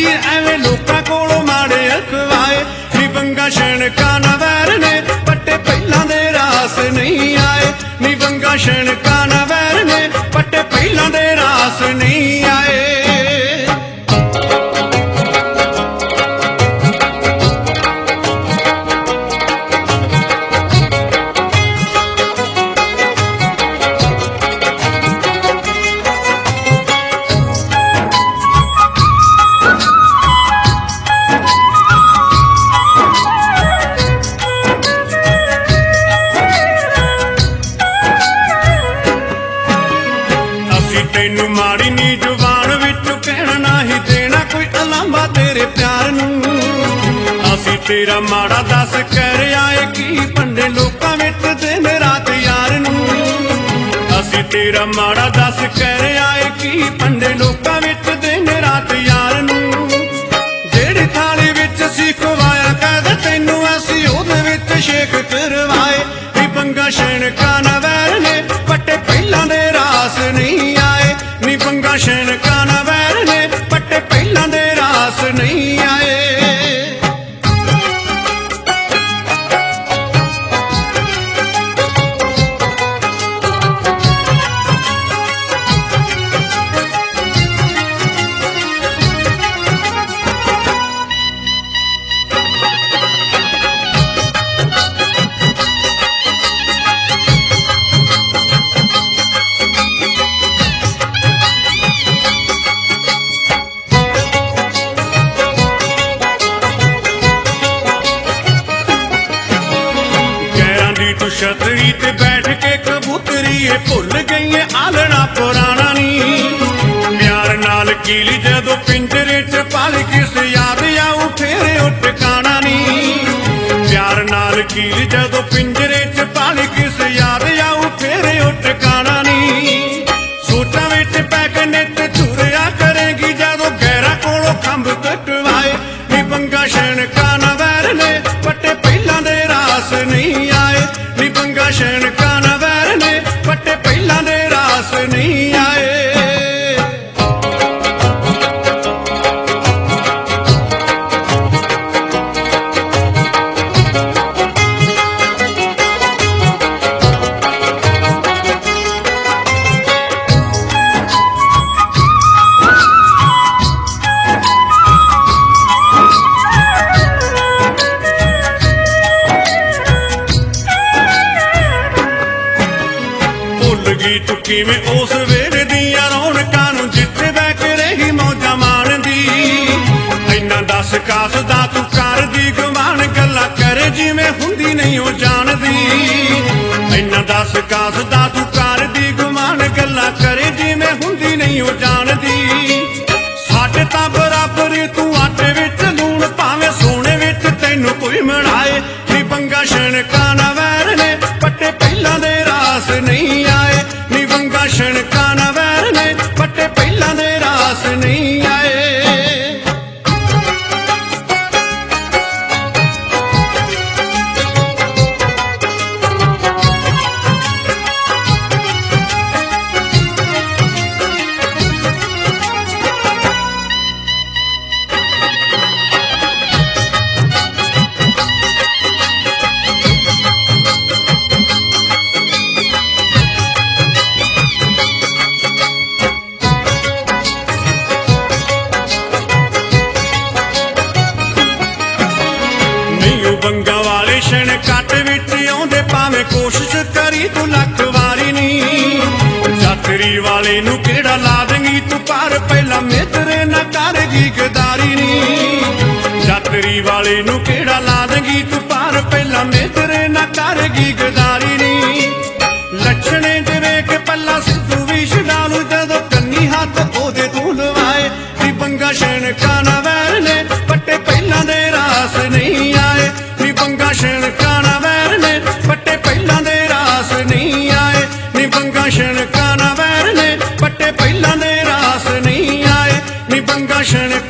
हीर एवें लोकां कोलों माड़े अखवाए नी बंगा शणका ना वैर ने पट्टे पहलां दे रास नहीं आए नी बंगा शणका ना वैर ने पट्टे पहलां दे रास नहीं आए। तैनू माड़ी नी जुबान विच कहना ना ही देना कोई अलांबा तेरे प्यार नू असी तेरा माड़ा दस कर आए की पंडे लोकां विच दिन रात यार नू असी तेरा माड़ा दस कर आए की पंडे लोकां विच दिन रात यार नू जेड़ी थाली विच असी खवाया कहदे तैनू असी ओदे विच शेक करवाए नी बंगा शणका ना वैर ने पट्टे पहलां दे रास नहीं आए नी बंगा शणका ना वैर ने पट्टे पहलां दे रास नहीं आए। छतरी ते बैठ के कबूतरी भुल गई है आलना पुराना नी प्यार नाल कीली जदों पिंजरे च पाल किस याद आऊ फेरे ओ ठिकाना नी प्यार नाल कीली जदों पिंजरे च पाल किस याद आऊ फेरे ओ ठिकाना नी सोचा विच पै के नित झुरिया करेगी जदों गैरा कोलों खंभ कटवाए नी बंगा शणका ना वैर ने पट्टे पहलां दे रास नहीं आए नी बंगा शणका ना वैर ने पट्टे पहलां दे रास नहीं आए। चुकी में उस वेले दियां रौनकां नूं जिथे बह के रही मौजा माणदी इन्ना दस कासदा तू करदी गुमान गल्लां करे जिवें हुंदी नहीं ओ जानदी इन्ना दस कासदा तू करदी गुमान गल्लां करे जिवें हुंदी नहीं ओ जानदी साडे तां बराबर तू आटे विच लूण भावें सोने विच तैनू कोई मिलाए नी बंगा शणका ना वैर ने पट्टे पहलां दे रास नहीं आए नी बंगा शणका ना वैर ने पट्टे पहलां दे रास नहीं आए। बंगा वाले क्षण कट विच आउंदे भावें कोशिश करी तू लख वारी नी जातरी वाले नू केड़ा ला देंगी तू पर पहला मेतरे ना करगी गदारी नी जातरी वाले नू केड़ा ला देंगी तू पर पहला मेतरे ना करगी गदारी नी लक्षणे जिवें के पल्ला सिद्धू भी छडालू जदों कन्नी हाथ ओदे तू लवाए नी बंगा शणका ना वैर ने पट्टे पहलां दे रास नहीं आए नी बंगा शणका ना वैर ने पट्टे पहलां दे रास नहीं आए नी बंगा शणका ना वैर ने पट्टे पहलां दे रास नहीं आए नी बंगा शणका